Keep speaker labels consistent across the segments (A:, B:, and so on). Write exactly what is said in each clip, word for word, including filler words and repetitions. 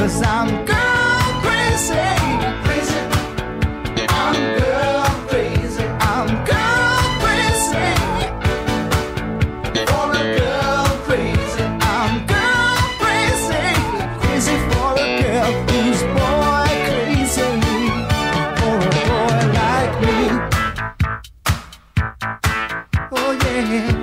A: 'cause I'm girl crazy. Crazy. I'm girl crazy. I'm girl crazy. For a girl crazy. I'm girl crazy. Crazy for a girl who's boy crazy. For a boy like me. Oh yeah.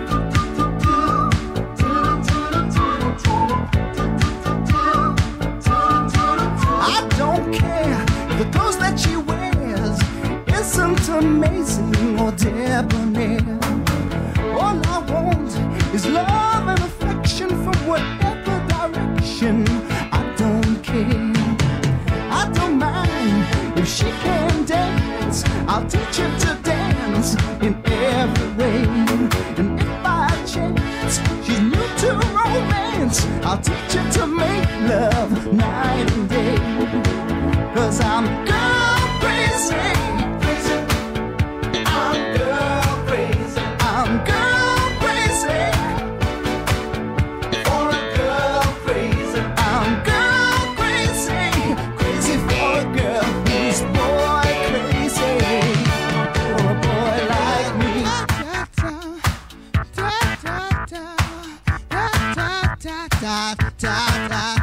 A: Amazing or debonair. All I want is love and affection from whatever direction. I don't care. I don't mind if she can dance. I'll teach her to dance in every way. And if by chance she's new to romance, I'll teach her to make love night and day. 'Cause I'm girl crazy. Da, da, da.